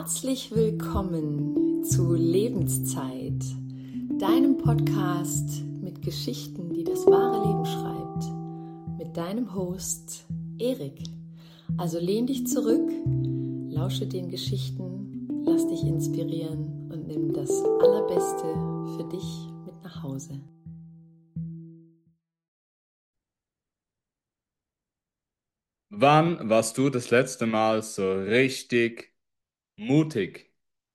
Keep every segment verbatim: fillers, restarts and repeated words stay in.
Herzlich willkommen zu Lebenszeit, deinem Podcast mit Geschichten, die das wahre Leben schreibt, mit deinem Host Erik. Also lehn dich zurück, lausche den Geschichten, lass dich inspirieren und nimm das Allerbeste für dich mit nach Hause. Wann warst du das letzte Mal so richtig mutig?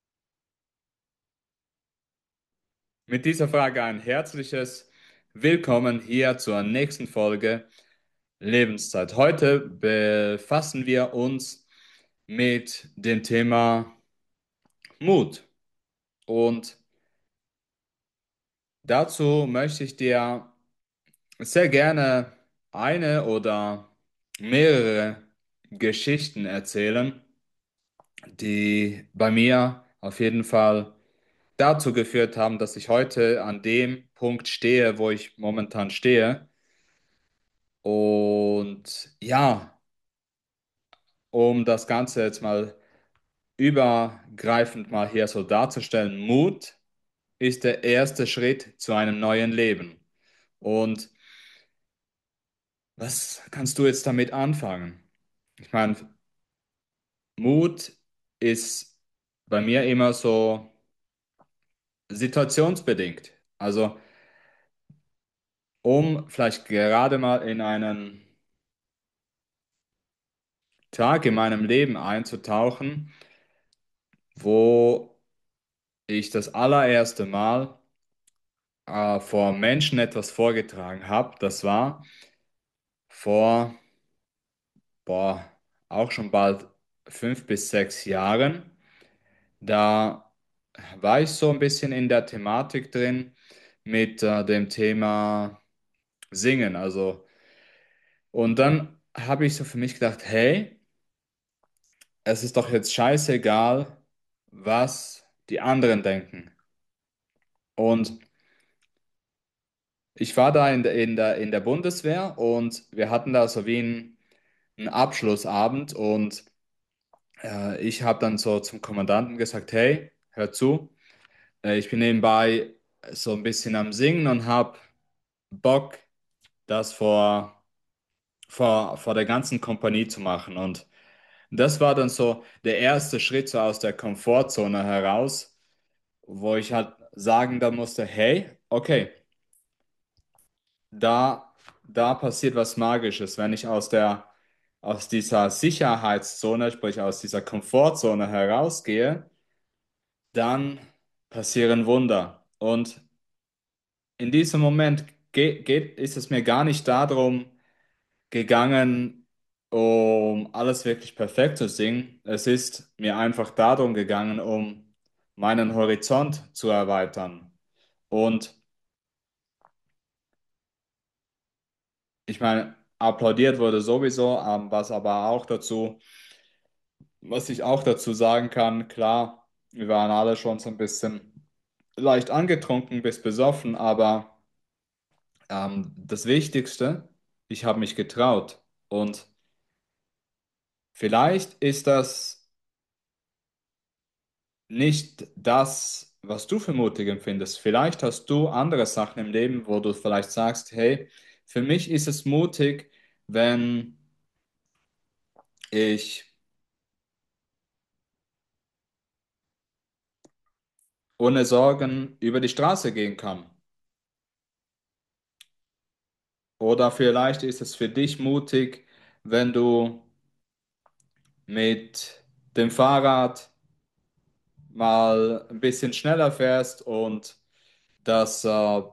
Mit dieser Frage ein herzliches Willkommen hier zur nächsten Folge Lebenszeit. Heute befassen wir uns mit dem Thema Mut. Und dazu möchte ich dir sehr gerne eine oder mehrere Geschichten erzählen, die bei mir auf jeden Fall dazu geführt haben, dass ich heute an dem Punkt stehe, wo ich momentan stehe. Und ja, um das Ganze jetzt mal übergreifend mal hier so darzustellen, Mut ist der erste Schritt zu einem neuen Leben. Und was kannst du jetzt damit anfangen? Ich meine, Mut ist bei mir immer so situationsbedingt. Also, um vielleicht gerade mal in einen Tag in meinem Leben einzutauchen, wo ich das allererste Mal äh, vor Menschen etwas vorgetragen habe. Das war vor, boah, auch schon bald fünf bis sechs Jahren. Da war ich so ein bisschen in der Thematik drin mit äh, dem Thema Singen. Also, und dann habe ich so für mich gedacht, hey, es ist doch jetzt scheißegal, was die anderen denken. Und ich war da in der, in der, in der Bundeswehr und wir hatten da so wie einen, einen Abschlussabend und äh, ich habe dann so zum Kommandanten gesagt, hey, hör zu, äh, ich bin nebenbei so ein bisschen am Singen und habe Bock, das vor, vor, vor der ganzen Kompanie zu machen. Und das war dann so der erste Schritt so aus der Komfortzone heraus, wo ich halt sagen dann musste, hey, okay, da, da passiert was Magisches. Wenn ich aus der, aus dieser Sicherheitszone, sprich aus dieser Komfortzone herausgehe, dann passieren Wunder. Und in diesem Moment geht, geht, ist es mir gar nicht darum gegangen, um alles wirklich perfekt zu singen. Es ist mir einfach darum gegangen, um meinen Horizont zu erweitern. Und ich meine, applaudiert wurde sowieso, ähm, was aber auch dazu Was ich auch dazu sagen kann, klar, wir waren alle schon so ein bisschen leicht angetrunken bis besoffen, aber ähm, das Wichtigste, ich habe mich getraut. Und vielleicht ist das nicht das, was du für mutig empfindest. Vielleicht hast du andere Sachen im Leben, wo du vielleicht sagst, hey, für mich ist es mutig, wenn ich ohne Sorgen über die Straße gehen kann. Oder vielleicht ist es für dich mutig, wenn du mit dem Fahrrad mal ein bisschen schneller fährst und dass, äh,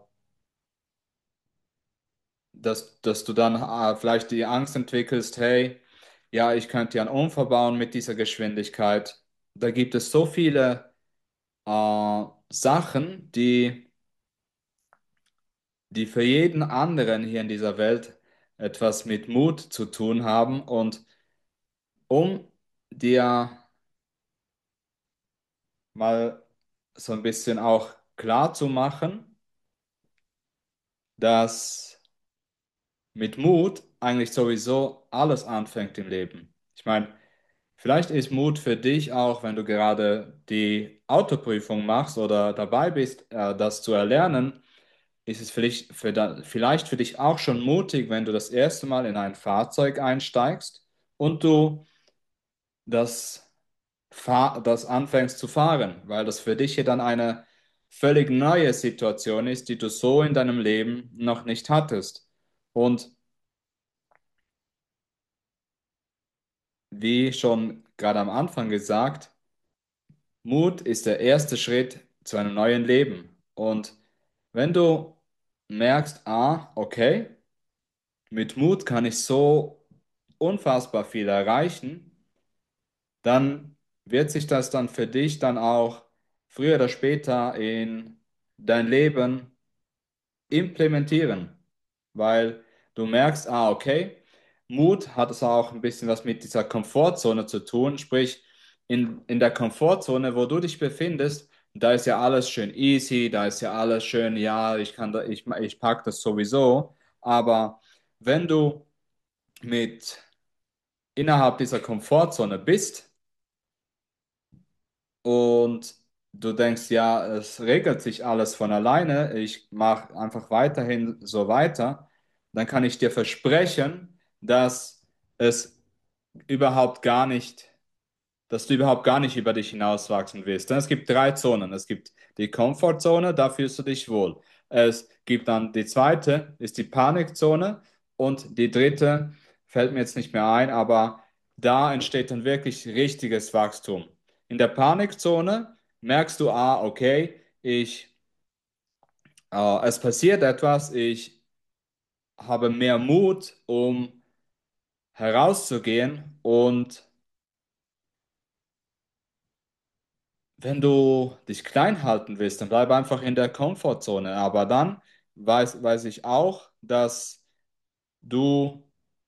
dass, dass du dann äh, vielleicht die Angst entwickelst, hey, ja, ich könnte ja einen Unfall bauen mit dieser Geschwindigkeit. Da gibt es so viele äh, Sachen, die, die für jeden anderen hier in dieser Welt etwas mit Mut zu tun haben. Und um dir mal so ein bisschen auch klar zu machen, dass mit Mut eigentlich sowieso alles anfängt im Leben. Ich meine, Vielleicht ist Mut für dich auch, wenn du gerade die Autoprüfung machst oder dabei bist, äh, das zu erlernen, ist es vielleicht für, da, vielleicht für dich auch schon mutig, wenn du das erste Mal in ein Fahrzeug einsteigst und du das, Fahr das anfängst zu fahren, weil das für dich ja dann eine völlig neue Situation ist, die du so in deinem Leben noch nicht hattest. Und wie schon gerade am Anfang gesagt, Mut ist der erste Schritt zu einem neuen Leben. Und wenn du merkst, ah, okay, mit Mut kann ich so unfassbar viel erreichen, dann wird sich das dann für dich dann auch früher oder später in dein Leben implementieren, weil du merkst, ah, okay, Mut hat es auch ein bisschen was mit dieser Komfortzone zu tun, sprich in, in der Komfortzone, wo du dich befindest, da ist ja alles schön easy, da ist ja alles schön, ja, ich kann da, ich, ich pack das sowieso, aber wenn du mit innerhalb dieser Komfortzone bist, und du denkst, ja, es regelt sich alles von alleine, ich mache einfach weiterhin so weiter, dann kann ich dir versprechen, dass es überhaupt gar nicht, dass du überhaupt gar nicht über dich hinauswachsen wirst. Denn es gibt drei Zonen. Es gibt die Komfortzone, da fühlst du dich wohl. Es gibt dann die zweite, ist die Panikzone und die dritte fällt mir jetzt nicht mehr ein, aber da entsteht dann wirklich richtiges Wachstum. In der Panikzone merkst du, ah, okay, ich, äh, es passiert etwas, ich habe mehr Mut, um herauszugehen und wenn du dich klein halten willst, dann bleib einfach in der Komfortzone. Aber dann weiß, weiß ich auch, dass du,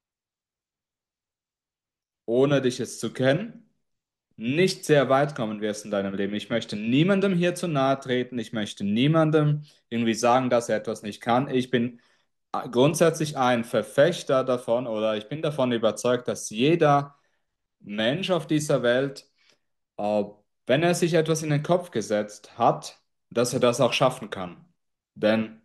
ohne dich jetzt zu kennen, nicht sehr weit kommen wirst in deinem Leben. Ich möchte niemandem hier zu nahe treten. Ich möchte niemandem irgendwie sagen, dass er etwas nicht kann. Ich bin grundsätzlich ein Verfechter davon oder ich bin davon überzeugt, dass jeder Mensch auf dieser Welt, äh, wenn er sich etwas in den Kopf gesetzt hat, dass er das auch schaffen kann. Denn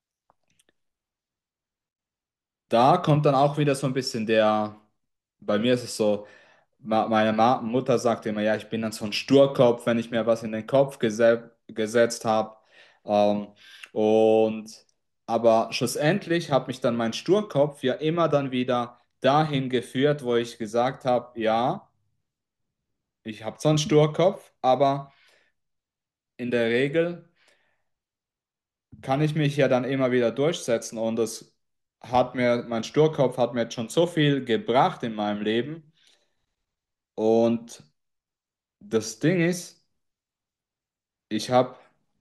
da kommt dann auch wieder so ein bisschen der, bei mir ist es so, ma- meine Ma Mutter sagt immer, ja, ich bin dann so ein Sturkopf, wenn ich mir was in den Kopf gese gesetzt habe. Ähm, und aber schlussendlich hat mich dann mein Sturkopf ja immer dann wieder dahin geführt, wo ich gesagt habe, ja, ich habe zwar einen Sturkopf, aber in der Regel kann ich mich ja dann immer wieder durchsetzen und es hat mir, mein Sturkopf hat mir jetzt schon so viel gebracht in meinem Leben. Und das Ding ist, ich habe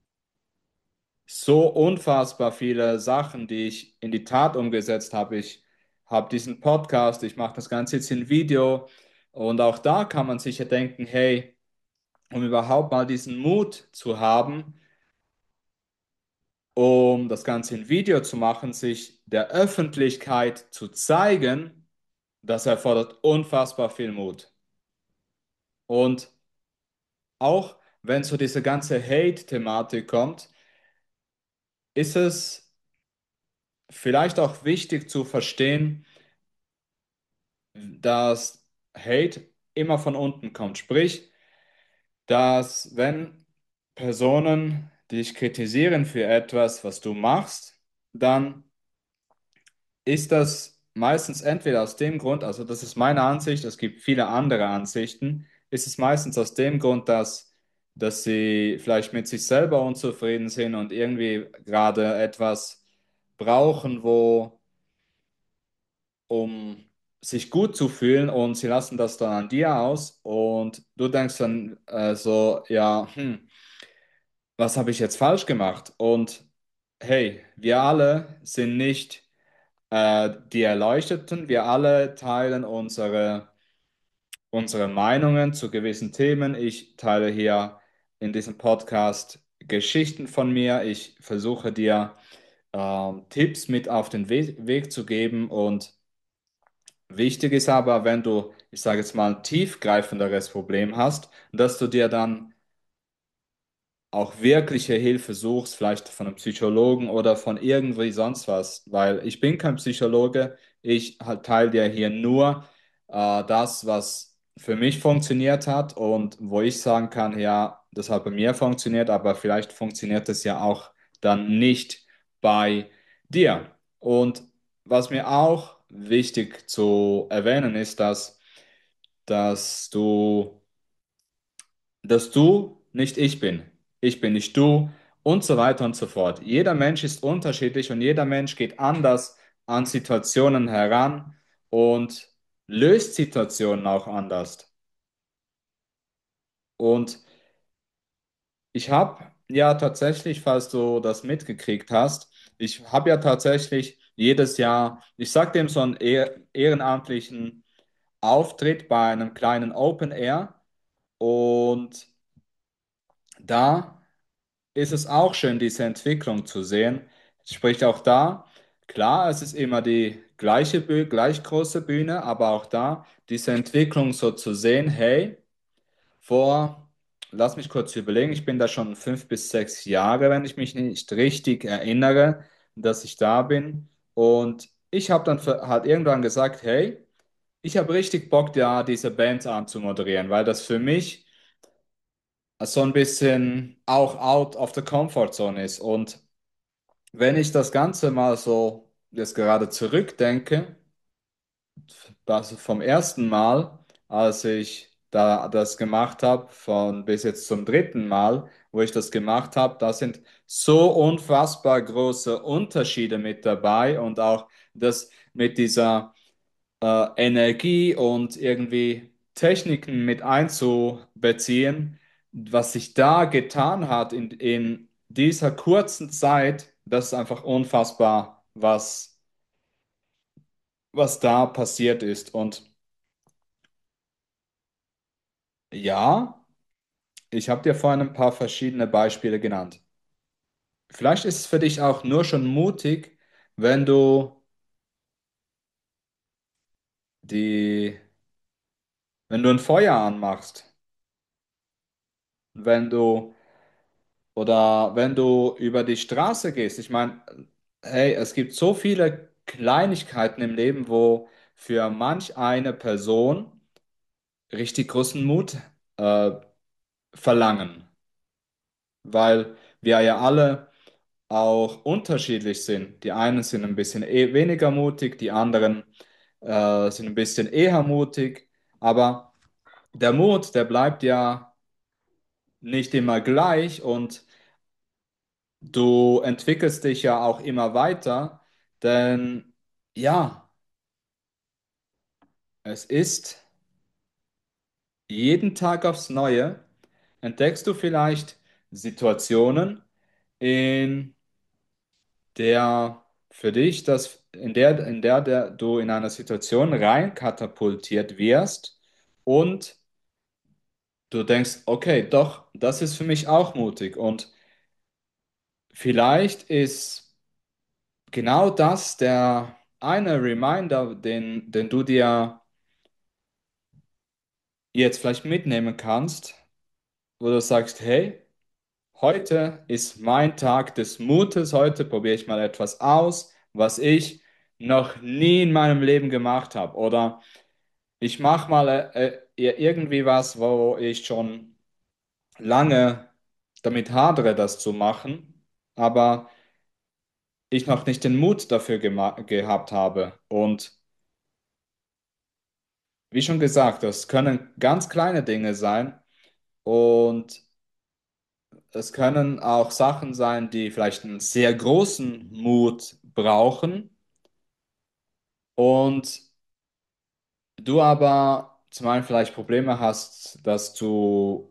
so unfassbar viele Sachen, die ich in die Tat umgesetzt habe. Ich habe diesen Podcast, ich mache das Ganze jetzt in Video und auch da kann man sich ja denken, hey, um überhaupt mal diesen Mut zu haben, um das Ganze in Video zu machen, sich der Öffentlichkeit zu zeigen, das erfordert unfassbar viel Mut. Und auch wenn so diese ganze Hate-Thematik kommt, ist es vielleicht auch wichtig zu verstehen, dass Hate immer von unten kommt. Sprich, dass wenn Personen dich kritisieren für etwas, was du machst, dann ist das meistens entweder aus dem Grund, also das ist meine Ansicht, es gibt viele andere Ansichten, ist es meistens aus dem Grund, dass, dass sie vielleicht mit sich selber unzufrieden sind und irgendwie gerade etwas brauchen, wo, um sich gut zu fühlen und sie lassen das dann an dir aus und du denkst dann äh, so, ja, hm, was habe ich jetzt falsch gemacht? Und hey, wir alle sind nicht äh, die Erleuchteten, wir alle teilen unsere, unsere Meinungen zu gewissen Themen. Ich teile hier in diesem Podcast Geschichten von mir. Ich versuche dir ähm, Tipps mit auf den We Weg zu geben und Wichtig ist aber, wenn du, ich sage jetzt mal, ein tiefgreifenderes Problem hast, dass du dir dann auch wirkliche Hilfe suchst, vielleicht von einem Psychologen oder von irgendwie sonst was, weil ich bin kein Psychologe, ich halt teile dir hier nur äh, das, was für mich funktioniert hat und wo ich sagen kann, ja, das hat bei mir funktioniert, aber vielleicht funktioniert es ja auch dann nicht bei dir. Und was mir auch wichtig zu erwähnen ist, dass, dass du dass du nicht ich bin, ich bin nicht du und so weiter und so fort. Jeder Mensch ist unterschiedlich und jeder Mensch geht anders an Situationen heran und löst Situationen auch anders. Und ich habe ja tatsächlich, falls du das mitgekriegt hast, ich habe ja tatsächlich jedes Jahr, ich sag dem so einen ehr ehrenamtlichen Auftritt bei einem kleinen Open Air und da ist es auch schön, diese Entwicklung zu sehen. Sprich auch da, klar, es ist immer die gleiche Bühne, gleich große Bühne, aber auch da diese Entwicklung so zu sehen, hey, vor, lass mich kurz überlegen, ich bin da schon fünf bis sechs Jahre, wenn ich mich nicht richtig erinnere, dass ich da bin. Und ich habe dann für- halt irgendwann gesagt, hey, ich habe richtig Bock, da diese Band anzumoderieren, weil das für mich so ein bisschen auch out of the comfort zone ist. Und wenn ich das Ganze mal so jetzt gerade zurückdenke, also vom ersten Mal, als ich da das gemacht habe, von bis jetzt zum dritten Mal, wo ich das gemacht habe, da sind so unfassbar große Unterschiede mit dabei und auch das mit dieser äh, Energie und irgendwie Techniken mit einzubeziehen, was sich da getan hat in, in dieser kurzen Zeit, das ist einfach unfassbar, was, was da passiert ist. Und ja, ich habe dir vorhin ein paar verschiedene Beispiele genannt. Vielleicht ist es für dich auch nur schon mutig, wenn du die, wenn du ein Feuer anmachst, wenn du oder wenn du über die Straße gehst, ich meine, hey, es gibt so viele Kleinigkeiten im Leben, wo für manch eine Person richtig großen Mut äh, verlangen, weil wir ja alle auch unterschiedlich sind. Die einen sind ein bisschen eh weniger mutig, die anderen äh, sind ein bisschen eher mutig, aber der Mut, der bleibt ja nicht immer gleich und du entwickelst dich ja auch immer weiter, denn ja, es ist jeden Tag aufs Neue, entdeckst du vielleicht Situationen, in der für dich das, in der, in der, der du in einer Situation rein katapultiert wirst und du denkst, okay, doch, das ist für mich auch mutig und vielleicht ist genau das der eine Reminder, den, den du dir jetzt vielleicht mitnehmen kannst, wo du sagst, hey, heute ist mein Tag des Mutes, heute probiere ich mal etwas aus, was ich noch nie in meinem Leben gemacht habe. Oder ich mache mal äh, äh, irgendwie was, wo ich schon lange damit hadere, das zu machen, aber ich noch nicht den Mut dafür gema- gehabt habe. Und wie schon gesagt, das können ganz kleine Dinge sein und es können auch Sachen sein, die vielleicht einen sehr großen Mut brauchen und du aber zum einen vielleicht Probleme hast, das zu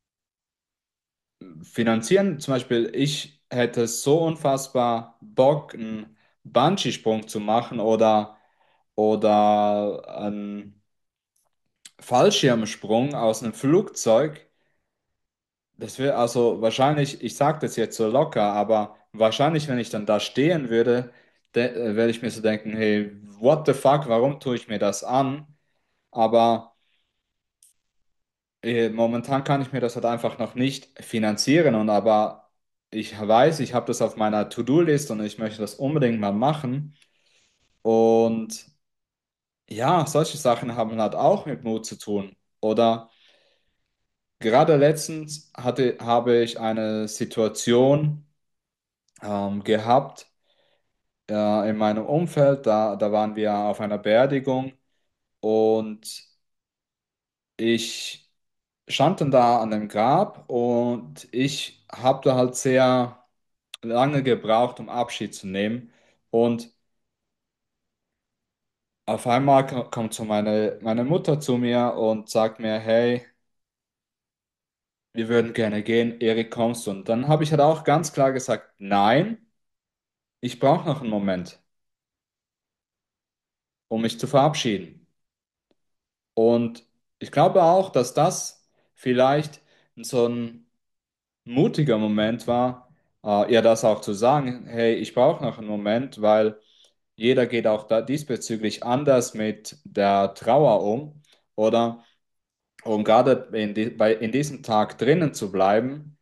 finanzieren. Zum Beispiel, ich hätte so unfassbar Bock, einen Bungee-Sprung zu machen oder, oder einen Fallschirmsprung aus einem Flugzeug. Das wäre also wahrscheinlich, ich sage das jetzt so locker, aber wahrscheinlich, wenn ich dann da stehen würde, de äh, werde ich mir so denken, hey, what the fuck, warum tue ich mir das an? Aber äh, momentan kann ich mir das halt einfach noch nicht finanzieren und aber ich weiß, ich habe das auf meiner To-Do-List und ich möchte das unbedingt mal machen. Und ja, solche Sachen haben halt auch mit Mut zu tun. Oder gerade letztens hatte, habe ich eine Situation ähm, gehabt äh, in meinem Umfeld. Da, da waren wir auf einer Beerdigung und ich stand dann da an dem Grab und ich habe da halt sehr lange gebraucht, um Abschied zu nehmen. Und auf einmal ko- kommt so meine, meine Mutter zu mir und sagt mir, hey, wir würden gerne gehen, Erik, kommst du? Und dann habe ich halt auch ganz klar gesagt, nein, ich brauche noch einen Moment, um mich zu verabschieden. Und ich glaube auch, dass das vielleicht so ein mutiger Moment war, äh, ihr das auch zu sagen, hey, ich brauche noch einen Moment, weil jeder geht auch da diesbezüglich anders mit der Trauer um. Oder um gerade in, die, bei, in diesem Tag drinnen zu bleiben.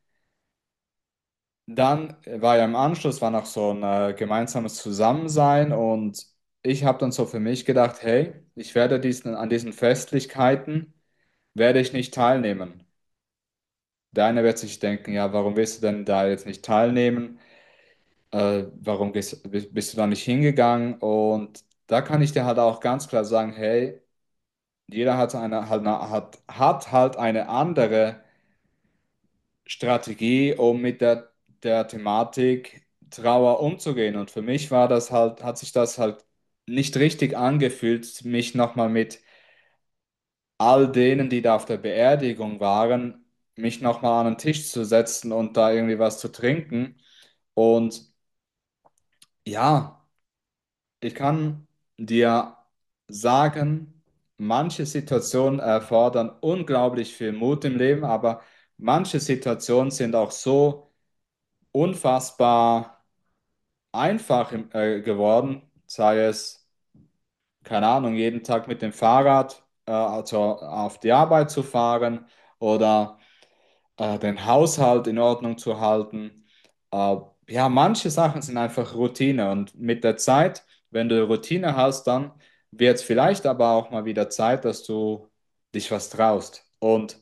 Dann war ja im Anschluss war noch so ein äh, gemeinsames Zusammensein und ich habe dann so für mich gedacht, hey, ich werde diesen, an diesen Festlichkeiten werde ich nicht teilnehmen. Der eine wird sich denken, ja, warum willst du denn da jetzt nicht teilnehmen? Äh, warum gehst, bist bist du da nicht hingegangen? Und da kann ich dir halt auch ganz klar sagen, hey, jeder hat eine, halt, eine- hat, hat halt eine andere Strategie, um mit der, der Thematik Trauer umzugehen. Und für mich war das halt, hat sich das halt nicht richtig angefühlt, mich nochmal mit all denen, die da auf der Beerdigung waren, mich nochmal an den Tisch zu setzen und da irgendwie was zu trinken. Und ja, ich kann dir sagen, manche Situationen erfordern unglaublich viel Mut im Leben, aber manche Situationen sind auch so unfassbar einfach im- äh, geworden, sei es, keine Ahnung, jeden Tag mit dem Fahrrad äh, also auf die Arbeit zu fahren oder äh, den Haushalt in Ordnung zu halten. Äh, ja, manche Sachen sind einfach Routine und mit der Zeit, wenn du Routine hast, dann wird es vielleicht aber auch mal wieder Zeit, dass du dich was traust. Und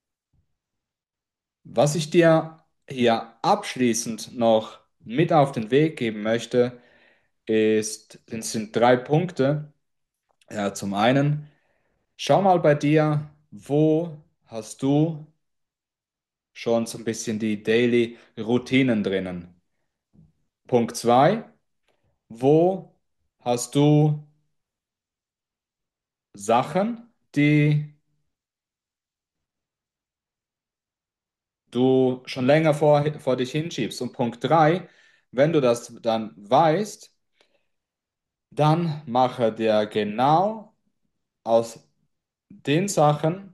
was ich dir hier abschließend noch mit auf den Weg geben möchte, ist, es sind drei Punkte. Ja, zum einen, schau mal bei dir, wo hast du schon so ein bisschen die Daily Routinen drinnen. Punkt zwei, wo hast du Sachen, die du schon länger vor, vor dich hinschiebst? Und Punkt drei, wenn du das dann weißt, dann mache dir genau aus den Sachen,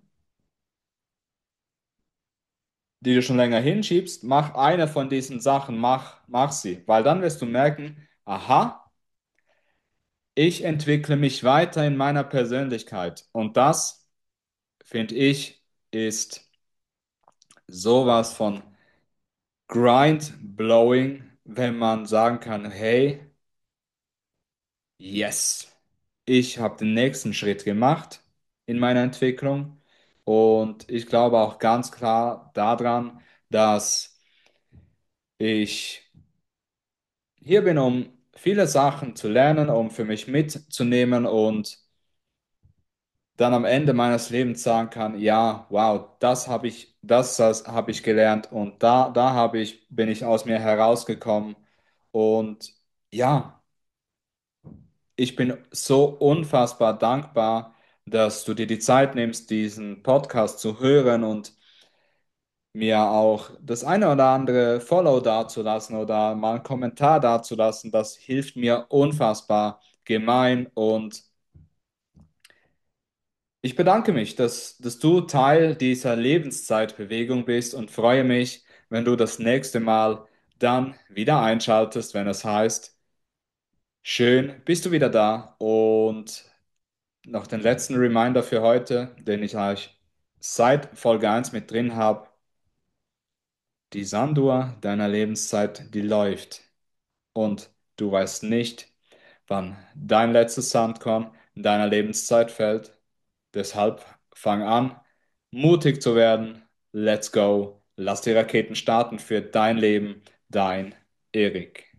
die du schon länger hinschiebst, mach eine von diesen Sachen, mach, mach sie, weil dann wirst du merken, aha, ich entwickle mich weiter in meiner Persönlichkeit und das, finde ich, ist sowas von grind-blowing, wenn man sagen kann, hey, yes, ich habe den nächsten Schritt gemacht in meiner Entwicklung und ich glaube auch ganz klar daran, dass ich hier bin, um viele Sachen zu lernen, um für mich mitzunehmen und dann am Ende meines Lebens sagen kann, ja, wow, das habe ich, das, das habe ich gelernt und da, da habe ich, bin ich aus mir herausgekommen und ja, ich bin so unfassbar dankbar, dass du dir die Zeit nimmst, diesen Podcast zu hören und mir auch das eine oder andere Follow dazulassen oder mal einen Kommentar dazulassen. Das hilft mir unfassbar gemein und ich bedanke mich, dass, dass du Teil dieser Lebenszeitbewegung bist und freue mich, wenn du das nächste Mal dann wieder einschaltest, wenn es heißt Schön, bist du wieder da und noch den letzten Reminder für heute, den ich euch seit Folge eins mit drin habe. Die Sanduhr deiner Lebenszeit, die läuft und du weißt nicht, wann dein letztes Sandkorn in deiner Lebenszeit fällt. Deshalb fang an, mutig zu werden. Let's go. Lass die Raketen starten für dein Leben, dein Erik.